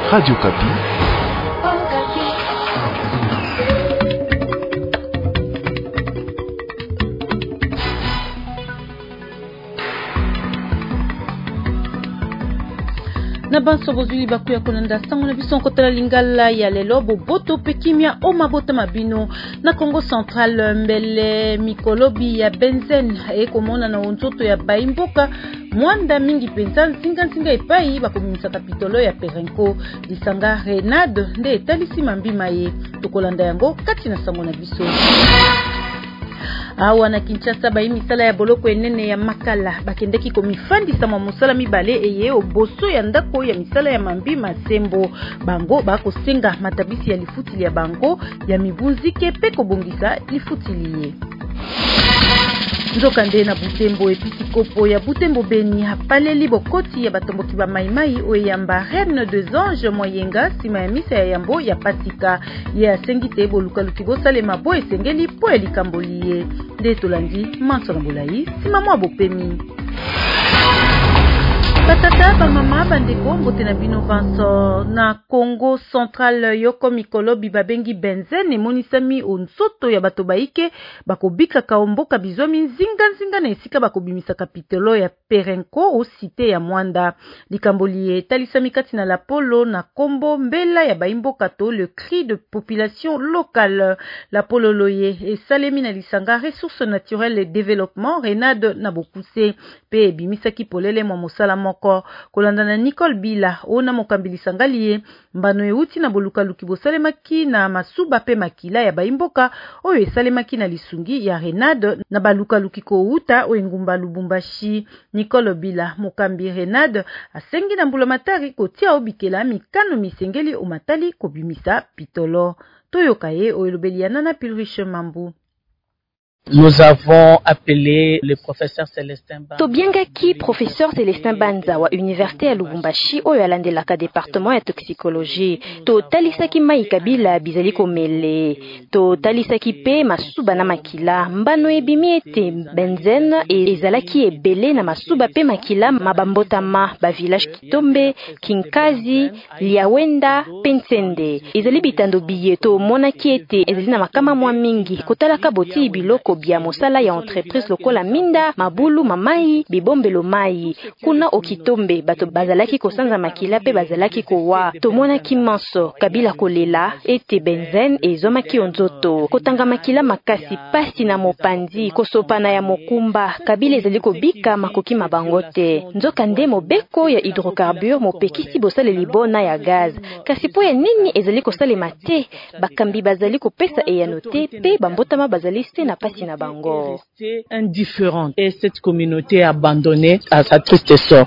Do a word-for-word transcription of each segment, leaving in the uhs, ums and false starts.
Radio Kapi. Na banso bozuli baku ya konanda sango na biso kotala lingala ya lelo boboto pekimia o mabota mabino na Congo Central mbele mikolobi ya benzen e komona na onzoto ya baimboka mwanda mingi penza nzinga nzinga epai bakomimisa kapitolo ya Perenco lisanga Renade nde etalisi mambima ye tokolanda yango kati na sango na biso. Awa na Kinshasa ba misala ya boloko enene ya makala bakendeki ko mifandisa mwa musala mibale eye oboso ya ndako ya misala ya mambi masembo bango bakosenga matabisi ya lifutili ya bango ya mibunzike pe kobongisa lifutili. Nzokande na Butembo episikopo ya Butembo Beni hapaleli bokoti ya batomboki ba maimai oyamba Reine des Anges moyenga sima ya misa ya yambo ya patika ya sengite boluka lukibo salema bo esengeli po elikamboliye de tolandi manso na bolai sima mwa bopemi. Batata ba mama bandeko mbote na bino vanso na Congo Central yoko mikolo bibabengi benzen emonisami onsoto ya bato baike bakobika kaomboka bizomi nzinga nzinga na esika bakobimisa kapitolo ya Perenco o cité ya Mwanda likambolie talisami kati na Lapolo na kombo mbela ya baimboka to le cri de population locale Lapolo loye esalemi na lisanga ressources naturelles et développement Renade na Bokuse pe bimisa ki polele mwa mosala moko kolanda na Nicole Bila ona mokambili sangalie mbano euti na boluka lukibo salemaki na masuba pe makila ya baimboka oyo esalemaki na lisungi ya Renade na baluka lukiko uta o engumba Lubumbashi. Nicole Bila mokambi Renade asengi na mbula matari kotia obikela mikano misengeli o matali kobimisa pitolo toyokaye o elobeliana na Pilriche Mambu. Nous avons appelé le professeur Célestin Banza. Tobiangaki professeur Célestin Banza wa université ya Lubumbashi oyo alandelaka département ya toxicologie. To talisaki mai kabila bizali komele. To talisaki pe masuba na makila. Mbano ebimi ete benzen e ezalaki ebele na masuba pe makila mabambotama ba village Kitombe, Kinkazi, Liawenda, Pensende. Ezali bitando biye to monaki ete ezali na makama mwa mingi kotalaka boti biloko bia mosala ya entreprise lokola minda mabulu mamai bibombelo mai kuna okitombe bato bazalaki kosanza makila pe bazalaki kowa tomona kimanso kabila kolela ete benzen ezomaki onzoto kotanga makila makasi pasi na mopanzi kosopana ya mokumba kabila ezali kobika makoki mabangote nzoka nde mobeko ya hydrocarbure mopekisi bosale libona ya gaz kasi po ya nini ezali kosale mate bakambi bazali kopesa eyanote pe bambotama bazali se na pasi na bango indifférente et cette communauté abandonnée à sa triste sort.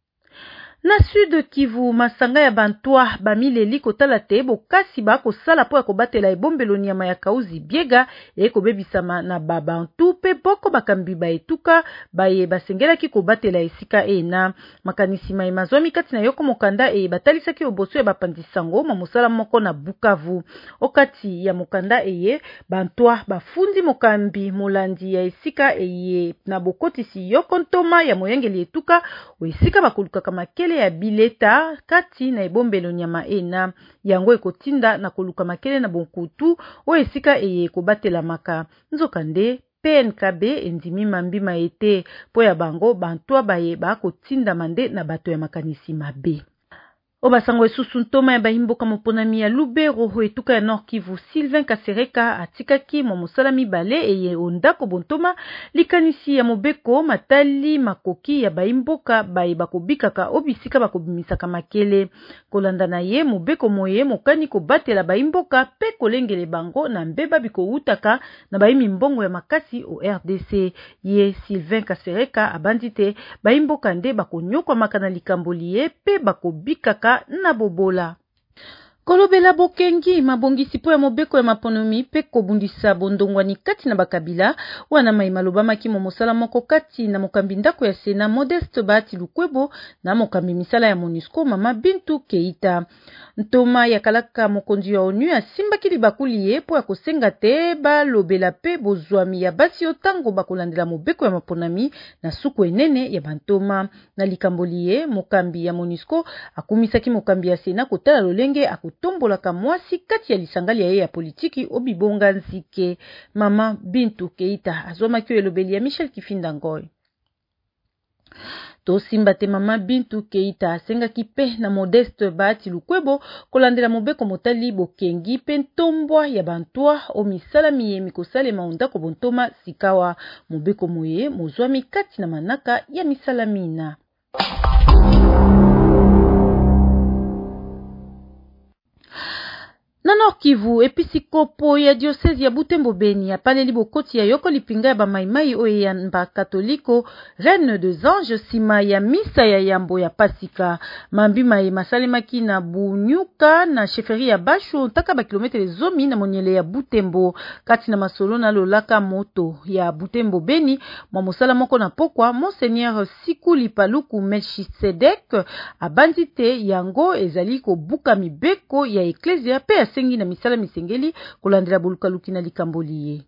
Na sud Kivu masanga ya bantwa bamileli kotala te bokasi ba kosala po ya kobatela ebombelo nyama ya kauzi biega e kobebisama na babantu pe boko bakambi ba etuka baye basengelaki kobatela esika ena makanisi mai mazomi kati na yoko mokanda e batalisaki oboso ya bapandisango ma mosala moko na Bukavu okati ya mokanda eye bantwa bafundi mokambi molandi ya esika eye na bokotisi yoko ntoma ya moyengeli etuka o esika bakoluka kamakele ya bileta kati na ebombelo nyama ena yango ekotinda na koluka makele na bonkutu o esika eye kobatela maka nzokande P N K B endimi mambima ete po ya bango bantwa baye ba kotinda mande na bato ya makanisi mabe. Obasango esusu ntoma ya bahimboka moponami ya Lubero ho etuka ya Nord Kivu Sylvain Kasereka atikaki mo mosala mibale eye ondako bontoma likanisi ya mobeko matali makoki ya bahimboka baye bakobikaka obisika bakobimisaka makele kolanda na ye mobeko moye mokani kobatela bahimboka pe kolengele bango na mbeba bikoutaka na bahimi mbongo ya makasi o R D C ye Sylvain Kasereka abandite bahimboka nde bakonyokwa makana likamboli ye pe bakobikaka na bobola. Kolobela bokengi mabongisi po ya mobeko ya maponomi pe kobundisa bondongwani kati na bakabila wana mai maloba maki mo mosala moko kati na mokambi ndako ya Sena Modeste Bahati Lukwebo na mokambi misala ya MONUSCO Mama Bintou Keita. Ntoma ya kalaka mokonzi ya ONU asimbaki libakuli ye po ya kosenga te balobela pe bozwami ya basi otango bakolandela mobeko ya maponami na suku enene ya bantoma. Na likamboli ye mokambi ya MONUSCO akumisaki mokambi ya Sena kotala lolenge akutombolaka mwasi kati ya lisangali ya ye ya politiki obibonga nzike. Mama Bintou Keita azwamaki elobeli ya Michel Kifinda Ngoy. To simbate Mama Bintou Keita asengaki pe na Modeste Bahati Lukwebo kolandela mobeko motali bokengi pe ntombwa ya bantwa o misala miye mikosale maunda ko bontoma sikawa mobeko moye mozwami kati na manaka ya misala mina. Na Nord Kivu, episikopo ya diocese ya Butembo Beni apaleli bokoti ya yoko lipinga ya bamaimai oye ya mba katoliko Reine des Anges sima ya misa ya yambo ya Pasika. Mambima ye masalemaki na Bunyuka na sheferi ya Basho taka ba kilometre zomi na monyele ya Butembo kati na masolo na lolaka moto ya Butembo Beni mwa mosala moko na pokwa Monseigneur Sikuli Paluku Melchisedek abandite yango ezali ko buka mibeko ya eklesia pe sengi na misala misengeli kulandela bulukaluki na likamboliye.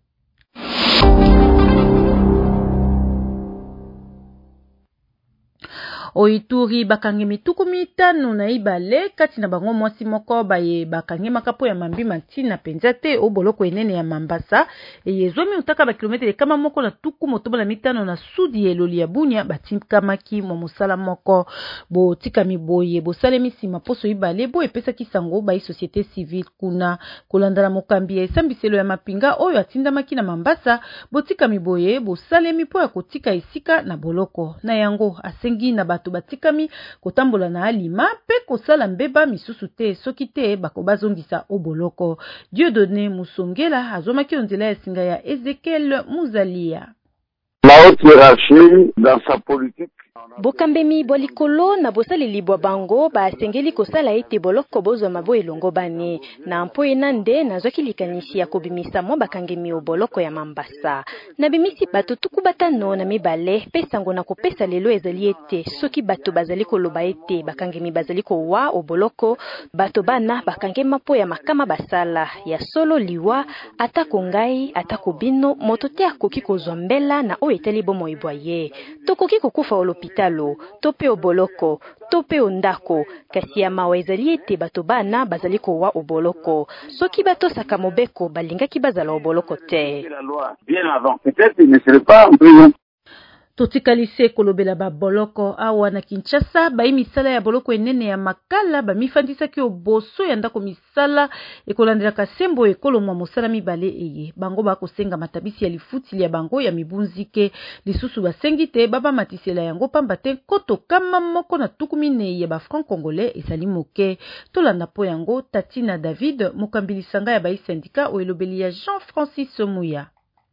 Oituri bakange mituku mitano na ibale kati na bango mwasi moko baye bakange makapo ya mambi matina penzate o boloko enene ya Mambasa eyezomi utaka ba kilometre kama moko na tuku motobola mitano na sudi eloli ya Bunia batimka maki mo mosala moko bo tika miboye bo salemi sima poso ibale bo epesa kisango ba société civile kuna kolandala mokambi ya esambiselo ya mapinga oyo atinda maki na Mambasa bo tika miboye bo salemi po ya kotika isika na boloko na yango asengi na bato batikami kotambola na alima pe kosala mbeba misusu te soki te bako bazongisa oboloko. Dieudonné Musongela azomaki onzela ya singa ya Ezekiel Muzalia. La haute hiérarchie dans sa politique Bokambemi bolikolo na bosaleli bwa bango basengeli kosala ete boloko bozwa mabo elongo bane na mpo enande nazwaki likanisi ya kobimisa mwa bakangemi oboloko ya Mambasa na bimisi bato tuku batano na mibale pe sango na kopesa lelo ezali ete soki bato bazali koloba ete bakangemi bazali kowa oboloko bato bana bakangema po ya makama basala ya solo liwa atako ngai atako bino moto te akoki kozwa mbela na o etali bomo ibwaye tokoki kokufa olopitalo tope oboloko tope ondako kasi ya mawa ezali ete bato bana bazali kowa oboloko soki bato saka mobeko balingaki bazala oboloko te. Bien avant, peut-être il ne serait pas en prison. Totikalise kolobela ba boloko awa na Kinshasa ba misala ya boloko enene ya makala ba mifandisa ki oboso ya ndako misala ekolandela kasembo ekolo mwa mosala mibale eye bango ba kosenga matabisi ya lifuti ya bango ya mibunzike lisusu basengi te baba matisela yango pamba te koto kama moko na tukumine ya ba franc congolais ezali moke tolanda po yango Tatina David mokambilisanga ya ba syndicat o elobeli ya Jean Francis Mouya.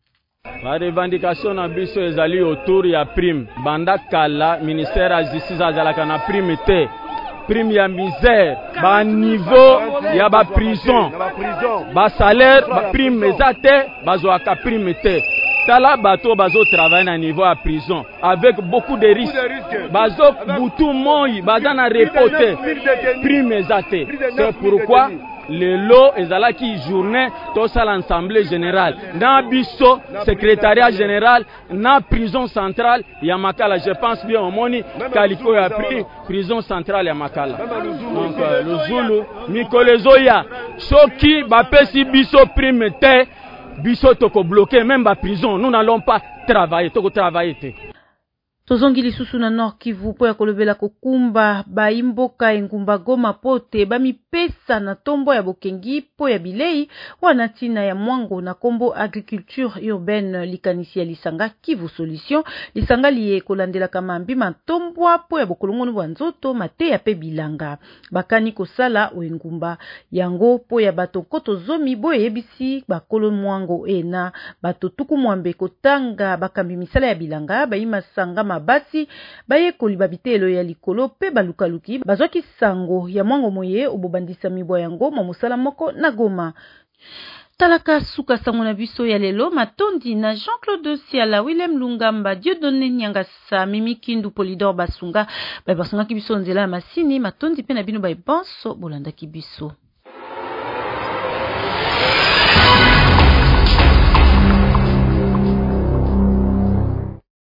La revendication na biso ezali autour ya prime. Banda kala ministère ya justice azalaka na prime te. Prime ya misère, ba niveau ya ba prison, ba salaire, ba prime ezate, bazwaka prime te. Tala bato bazo travailler na niveau à prison avec beaucoup de risques. Bazo butu moi, bazana reporter prime ezate. C'est pourquoi le lot ezalaki journée tosa l'assemblée générale na biso secrétariat général na prison centrale ya Makala. Je pense bien au moni kaliko ya pri prison centrale ya Makala. Donc euh, le Zulu mikolezo ya soki bapesi biso prime te biso toko bloquer même ba prison, nous n'allons pas travailler toko travailler te. Tozongi lisusu na Nord Kivu po ya kolobela kokumba ba imboka engumba Goma pote ba mipesa na tombo ya bokengi po ya bilei wana tina ya mwango na kombo agriculture urbaine likanisi ya lisanga Kivu Solution lisanga liye kolandela kama mbima tombwa po ya bokolongonu bwa nzoto mate ya pe bilanga bakani kosala o engumba yango po ya bato koto zomi boye yebisi bakolo mwango ena bato tuku mwambe kotanga bakambi misala ya bilanga ba imasanga mama basi bayekoli babitelo ya likolo pe balukaluki bazwaki sango ya mwango moye obobandisa mibwa yango mwa mosala moko na Goma. Talaka suka sango na biso ya lelo matondi na Jean-Claude Siala, Willem Lungamba, Dieudonné Nyangasa, Mimi Kindu, Polydor Basunga, bai basunga ki biso nzela ya masini matondi pe na bino bai banso bolanda ki biso.